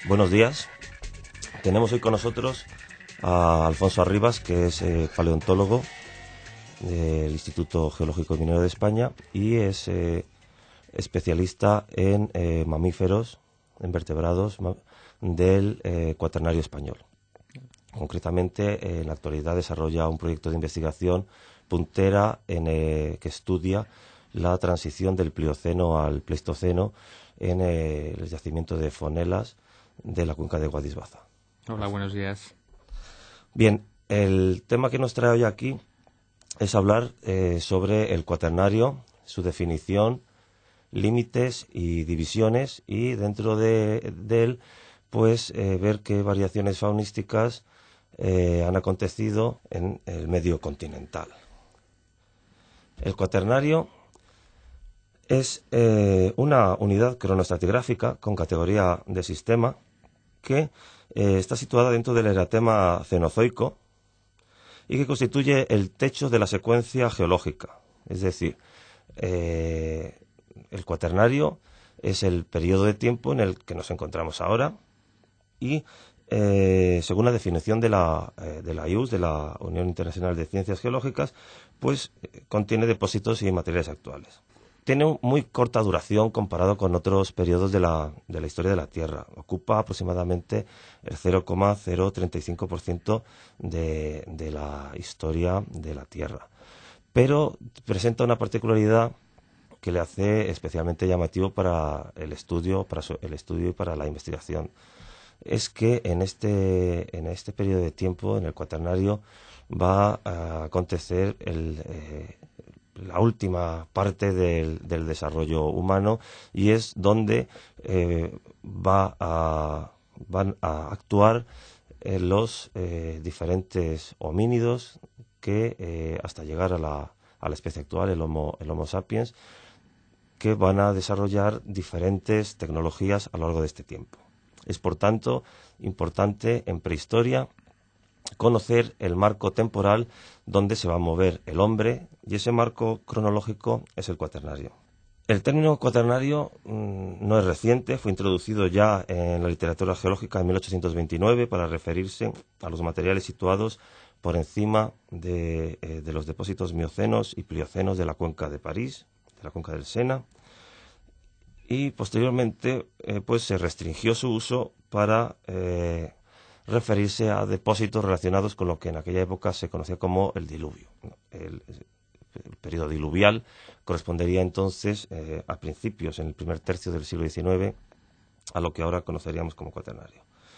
Buenos días. Tenemos hoy con nosotros a Alfonso Arribas, que es paleontólogo del Instituto Geológico y Minero de España y es especialista en mamíferos, en vertebrados del Cuaternario español. Concretamente, en la actualidad desarrolla un proyecto de investigación puntera que estudia la transición del Plioceno al Pleistoceno en el yacimiento de Fonelas de la cuenca de Guadix-Baza. Hola, buenos días. Bien, el tema que nos trae hoy aquí es hablar sobre el cuaternario, su definición, límites y divisiones, y dentro de él, pues ver qué variaciones faunísticas han acontecido en el medio continental. El cuaternario es una unidad cronoestratigráfica con categoría de sistema que está situada dentro del eratema cenozoico y que constituye el techo de la secuencia geológica. Es decir, el cuaternario es el periodo de tiempo en el que nos encontramos ahora y, según la definición de la IUS, de la Unión Internacional de Ciencias Geológicas, pues contiene depósitos y materiales actuales. Tiene muy corta duración comparado con otros periodos de la historia de la Tierra. Ocupa aproximadamente el 0,035% de la historia de la Tierra. Pero presenta una particularidad que le hace especialmente llamativo para el estudio y para la investigación. Es que en este periodo de tiempo, en el cuaternario, va a acontecer la última parte del desarrollo humano y es donde van a actuar los diferentes homínidos que hasta llegar a la especie actual, el Homo sapiens, que van a desarrollar diferentes tecnologías a lo largo de este tiempo. Es, por tanto, importante en prehistoria conocer el marco temporal donde se va a mover el hombre, y ese marco cronológico es el cuaternario. El término cuaternario no es reciente, fue introducido ya en la literatura geológica en 1829 para referirse a los materiales situados por encima de los depósitos miocenos y pliocenos de la cuenca de París, de la cuenca del Sena, y posteriormente pues se restringió su uso para referirse a depósitos relacionados con lo que en aquella época se conocía como el diluvio. El periodo diluvial correspondería entonces a principios, en el primer tercio del siglo XIX, a lo que ahora conoceríamos como cuaternario.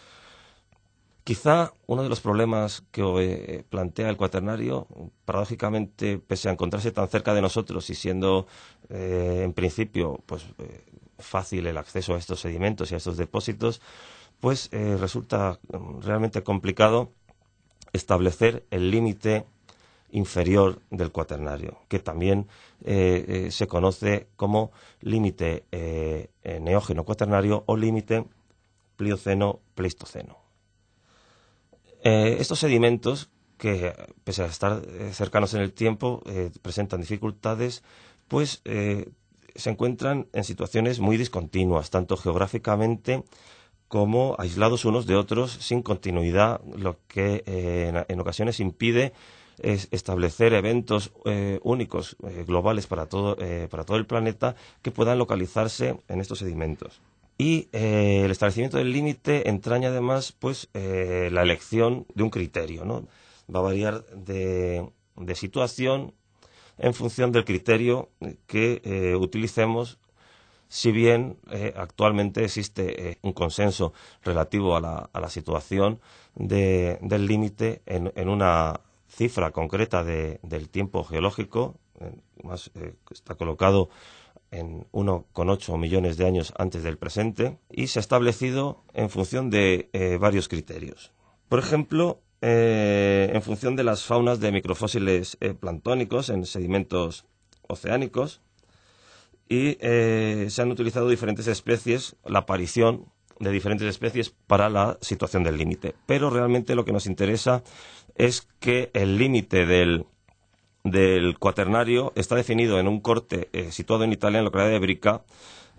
Quizá uno de los problemas que plantea el cuaternario, paradójicamente, pese a encontrarse tan cerca de nosotros y siendo en principio pues fácil el acceso a estos sedimentos y a estos depósitos, pues resulta realmente complicado establecer el límite inferior del cuaternario, que también se conoce como límite neógeno cuaternario o límite plioceno-pleistoceno. Estos sedimentos, que pese a estar cercanos en el tiempo, presentan dificultades, pues se encuentran en situaciones muy discontinuas, tanto geográficamente como aislados unos de otros, sin continuidad, lo que en ocasiones impide establecer eventos únicos, globales para todo el planeta, que puedan localizarse en estos sedimentos. Y el establecimiento del límite entraña además pues la elección de un criterio, ¿no? Va a variar de situación en función del criterio que utilicemos, si bien actualmente existe un consenso relativo a la situación del límite en una cifra concreta del tiempo geológico, está colocado en 1,8 millones de años antes del presente, y se ha establecido en función de varios criterios. Por ejemplo, en función de las faunas de microfósiles planctónicos en sedimentos oceánicos, y se han utilizado diferentes especies, la aparición de diferentes especies para la situación del límite. Pero realmente lo que nos interesa es que el límite del cuaternario está definido en un corte situado en Italia, en la localidad de Brica,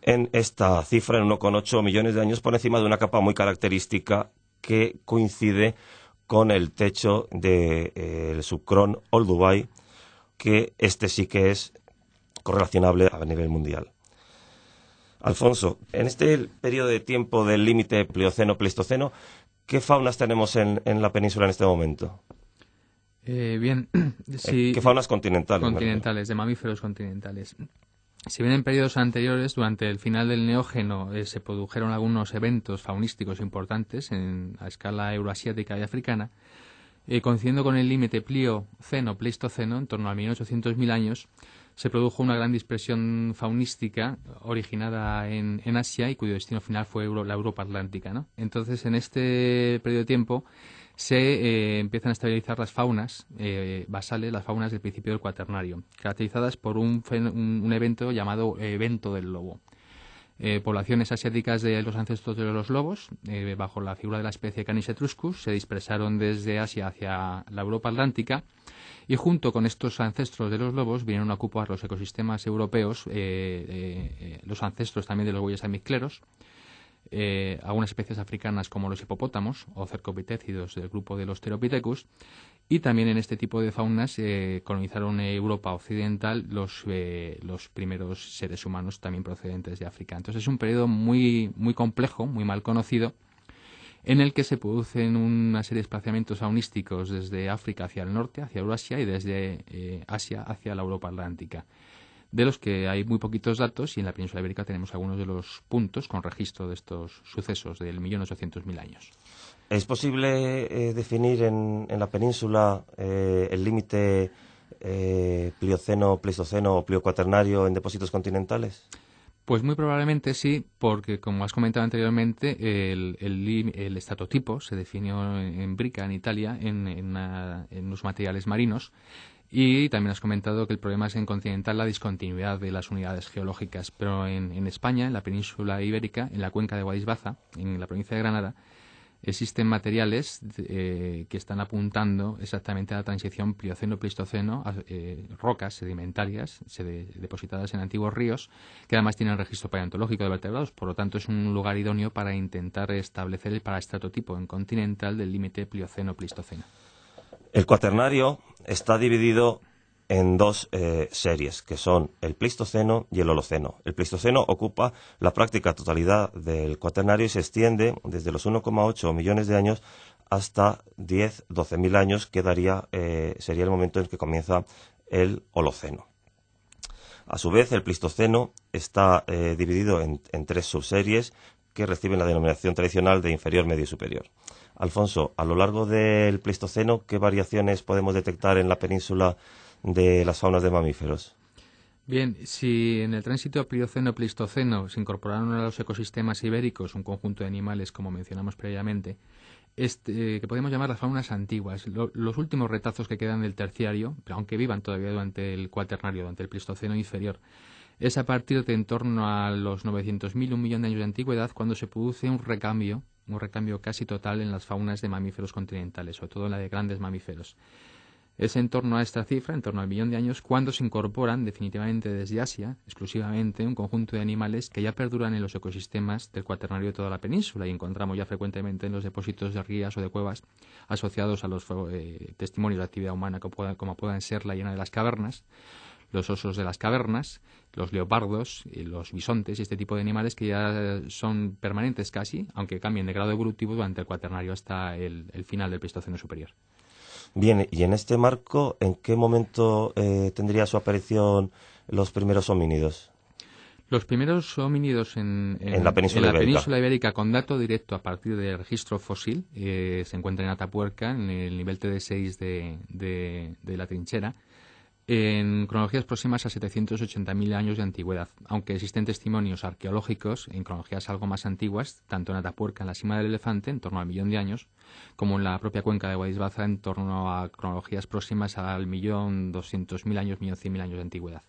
en esta cifra, en 1,8 millones de años, por encima de una capa muy característica que coincide con el techo del subcrón Olduvai, que este sí que es correlacionable a nivel mundial. Alfonso, en este periodo de tiempo del límite Plioceno-Pleistoceno, ¿qué faunas tenemos en la península en este momento? Bien, sí, ¿Qué faunas continentales? Continentales, de mamíferos continentales. Si bien en periodos anteriores, durante el final del Neógeno, se produjeron algunos eventos faunísticos importantes a escala euroasiática y africana, coincidiendo con el límite Plioceno-Pleistoceno, en torno a 1800.000 años, se produjo una gran dispersión faunística originada en Asia y cuyo destino final fue la Europa Atlántica, ¿no? Entonces, en este periodo de tiempo se empiezan a estabilizar las faunas basales, las faunas del principio del Cuaternario, caracterizadas por un evento llamado evento del lobo. Poblaciones asiáticas de los ancestros de los lobos, bajo la figura de la especie Canis etruscus, se dispersaron desde Asia hacia la Europa Atlántica y junto con estos ancestros de los lobos vinieron a ocupar los ecosistemas europeos, los ancestros también de los bueyes amicleros, algunas especies africanas como los hipopótamos o cercopitécidos del grupo de los Theropithecus, y también en este tipo de faunas colonizaron Europa occidental los primeros seres humanos también procedentes de África. Entonces es un periodo muy, muy complejo, muy mal conocido, en el que se producen una serie de desplazamientos faunísticos desde África hacia el norte, hacia Eurasia, y desde Asia hacia la Europa Atlántica, de los que hay muy poquitos datos, y en la península ibérica tenemos algunos de los puntos con registro de estos sucesos del 1.800.000 años. ¿Es posible definir en la península el límite Plioceno-Pleistoceno o Pliocuaternario en depósitos continentales? Pues muy probablemente sí, porque como has comentado anteriormente, el estratotipo se definió en Brica, en Italia, en los materiales marinos. Y también has comentado que el problema es en continental la discontinuidad de las unidades geológicas. Pero en España, en la península ibérica, en la cuenca de Guadix-Baza, en la provincia de Granada, existen materiales que están apuntando exactamente a la transición Plioceno-Pleistoceno, rocas sedimentarias depositadas en antiguos ríos, que además tienen registro paleontológico de vertebrados. Por lo tanto, es un lugar idóneo para intentar establecer el paraestratotipo en continental del límite Plioceno-Pleistoceno. El Cuaternario está dividido en dos series, que son el Pleistoceno y el Holoceno. El Pleistoceno ocupa la práctica totalidad del Cuaternario y se extiende desde los 1,8 millones de años hasta 10-12.000 años, que sería el momento en que comienza el Holoceno. A su vez, el Pleistoceno está dividido en tres subseries que reciben la denominación tradicional de inferior, medio y superior. Alfonso, a lo largo del Pleistoceno, ¿qué variaciones podemos detectar en la península de las faunas de mamíferos? Bien, si en el tránsito Plioceno-Pleistoceno se incorporaron a los ecosistemas ibéricos un conjunto de animales, como mencionamos previamente, que podemos llamar las faunas antiguas, los últimos retazos que quedan del terciario, aunque vivan todavía durante el Cuaternario, durante el Pleistoceno inferior, es a partir de en torno a los 900.000, 1 millón de años de antigüedad, cuando se produce un recambio casi total en las faunas de mamíferos continentales, sobre todo en la de grandes mamíferos. Es en torno a esta cifra, en torno al 1 millón de años, cuando se incorporan definitivamente desde Asia, exclusivamente, un conjunto de animales que ya perduran en los ecosistemas del Cuaternario de toda la península, y encontramos ya frecuentemente en los depósitos de rías o de cuevas asociados a los testimonios de actividad humana, como puedan ser la hiena de las cavernas, los osos de las cavernas, los leopardos, los bisontes y este tipo de animales que ya son permanentes casi, aunque cambien de grado evolutivo durante el Cuaternario hasta el final del Pleistoceno superior. Bien, y en este marco, ¿en qué momento tendría su aparición los primeros homínidos? Los primeros homínidos en la península ibérica con dato directo a partir del registro fósil se encuentra en Atapuerca, en el nivel TD6 de la trinchera, en cronologías próximas a 780.000 años de antigüedad, aunque existen testimonios arqueológicos en cronologías algo más antiguas, tanto en Atapuerca, en la cima del Elefante, en torno al 1.000.000 de años, como en la propia cuenca de Guadix-Baza, en torno a cronologías próximas al 1.200.000 años, 1.100.000 años de antigüedad.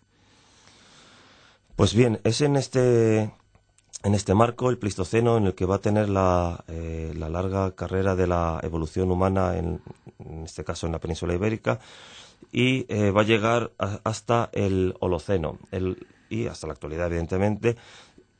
Pues bien, es en este marco, el Pleistoceno, en el que va a tener la larga carrera de la evolución humana, en este caso en la península ibérica, y va a llegar hasta el Holoceno y hasta la actualidad, evidentemente,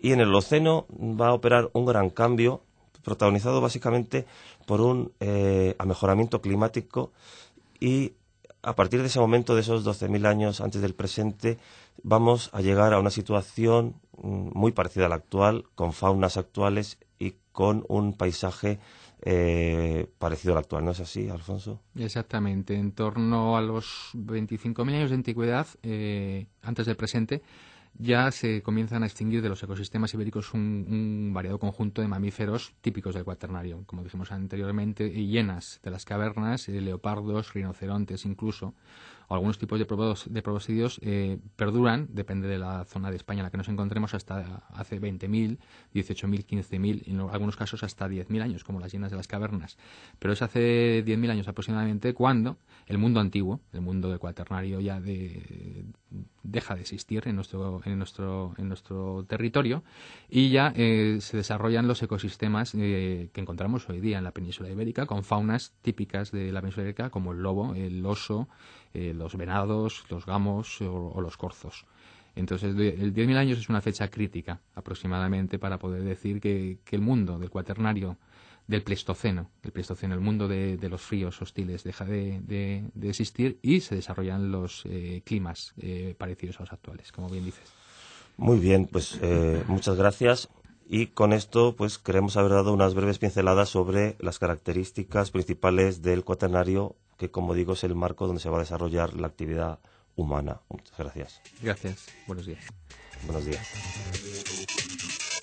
Y en el Holoceno va a operar un gran cambio, protagonizado básicamente por un amejoramiento climático, y a partir de ese momento, de esos 12.000 años antes del presente, vamos a llegar a una situación muy parecida a la actual, con faunas actuales y con un paisaje parecido al actual. ¿No es así, Alfonso? Exactamente. En torno a los 25.000 años de antigüedad, antes del presente, ya se comienzan a extinguir de los ecosistemas ibéricos un variado conjunto de mamíferos típicos del Cuaternario, como dijimos anteriormente, hienas de las cavernas, leopardos, rinocerontes incluso, o algunos tipos de proboscidios perduran, depende de la zona de España en la que nos encontremos, hasta hace 20.000, 18.000, 15.000, y en algunos casos hasta 10.000 años, como las hienas de las cavernas. Pero es hace 10.000 años aproximadamente cuando el mundo antiguo, el mundo del Cuaternario, ya deja de existir en nuestro territorio, y ya se desarrollan los ecosistemas que encontramos hoy día en la península ibérica, con faunas típicas de la península ibérica como el lobo, el oso, los venados, los gamos o los corzos. Entonces, el 10.000 años es una fecha crítica aproximadamente para poder decir que el mundo del Cuaternario, del Pleistoceno, el mundo de los fríos hostiles, deja de existir, y se desarrollan los climas parecidos a los actuales, como bien dices. Muy bien, pues muchas gracias. Y con esto, pues queremos haber dado unas breves pinceladas sobre las características principales del Cuaternario, que, como digo, es el marco donde se va a desarrollar la actividad humana. Muchas gracias. Gracias. Buenos días. Buenos días.